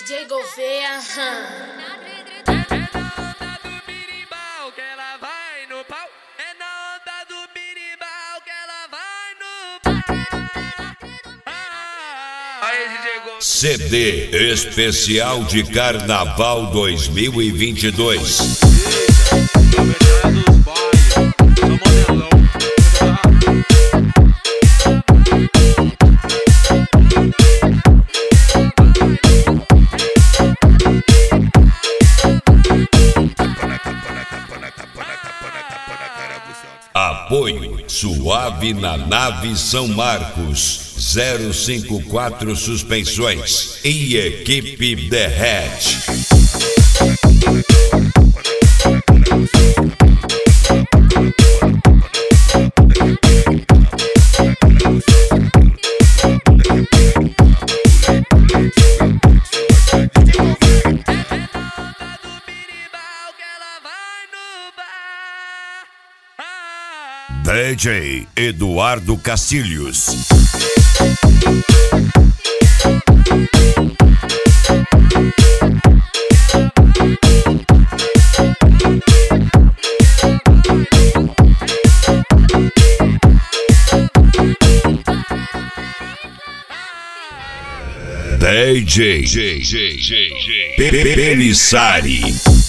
DJ Gouveia. É na onda do birimbau que ela vai no pau. É na onda do birimbau que ela vai no pau. Aí, DJ Gouveia. CD Especial de Carnaval 2022. Apoio Suave na Nave São Marcos, 054 Suspensões e Equipe The Head. DJ Eduardo Castilhos. DJ Pelissari.